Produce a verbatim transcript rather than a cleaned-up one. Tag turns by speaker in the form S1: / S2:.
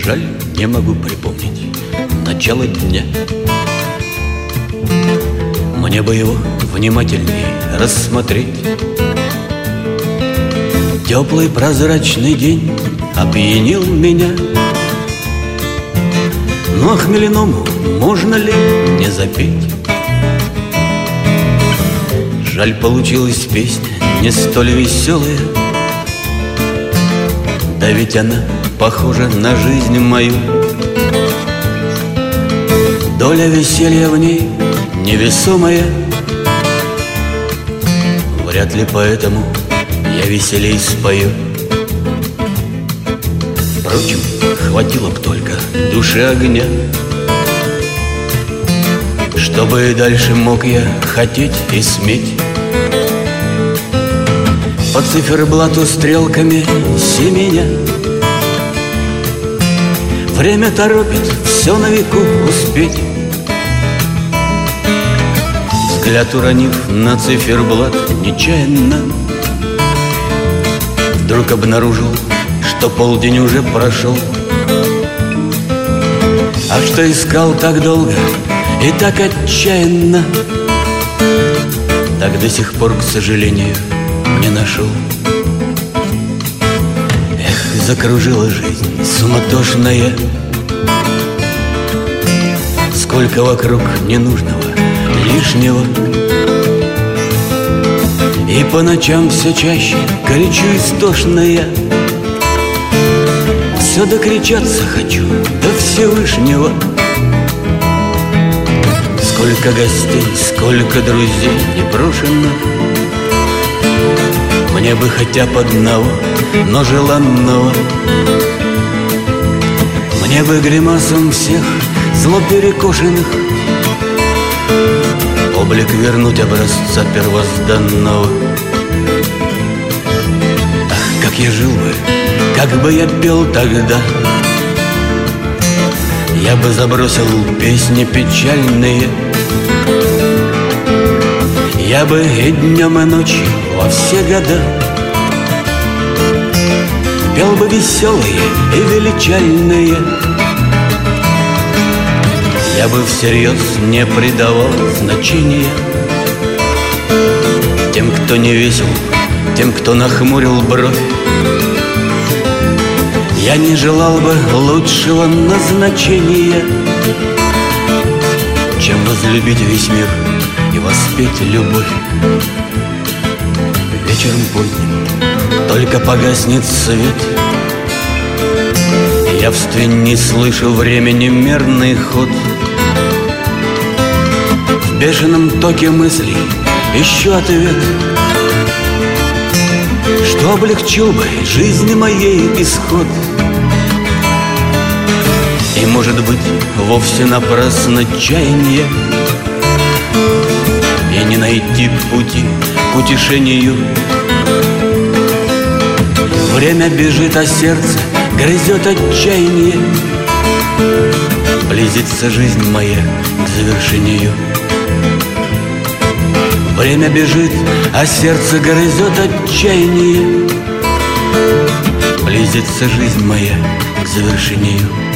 S1: жаль, не могу припомнить начало дня. Мне бы его внимательнее рассмотреть. Теплый прозрачный день опьянил меня, но хмельному можно ли не запеть? Жаль, получилась песня не столь веселая, да ведь она похожа на жизнь мою. Доля веселья в ней невесомая, вряд ли поэтому я веселей спою. Впрочем, хватило б только души огня, чтобы и дальше мог я хотеть и сметь. По циферблату стрелками семеня, время торопит все на веку успеть. Взгляд уронив на циферблат нечаянно, вдруг обнаружил, что полдень уже прошел. А что искал так долго и так отчаянно, так до сих пор, к сожалению, не нашел. Эх, закружила жизнь суматошная, сколько вокруг ненужного, лишнего. И по ночам все чаще горячо истошно я все докричаться хочу до Всевышнего. Сколько гостей, сколько друзей непрошенных, мне бы хотя бы одного, но желанного. Мне бы гримасом всех зло перекошенных облик вернуть образца первозданного. Ах, как я жил бы, как бы я пел тогда, я бы забросил песни печальные. Я бы и днем, и ночью во все года пел бы веселые и величальные. Я бы всерьез не придавал значения тем, кто не весел, тем, кто нахмурил бровь. Я не желал бы лучшего назначения, чем возлюбить весь мир и воспеть любовь. Вечером поздним только погаснет свет, явственней слышу времени мерный ход. В бешеном токе мыслей ищу ответ, что облегчил бы жизни моей исход. И, может быть, вовсе напрасно чаяние, и не найти пути к утешению. Время бежит, а сердце грызет отчаяние. Близится жизнь моя к завершению. Время бежит, а сердце грызет отчаяние. Близится жизнь моя к завершению.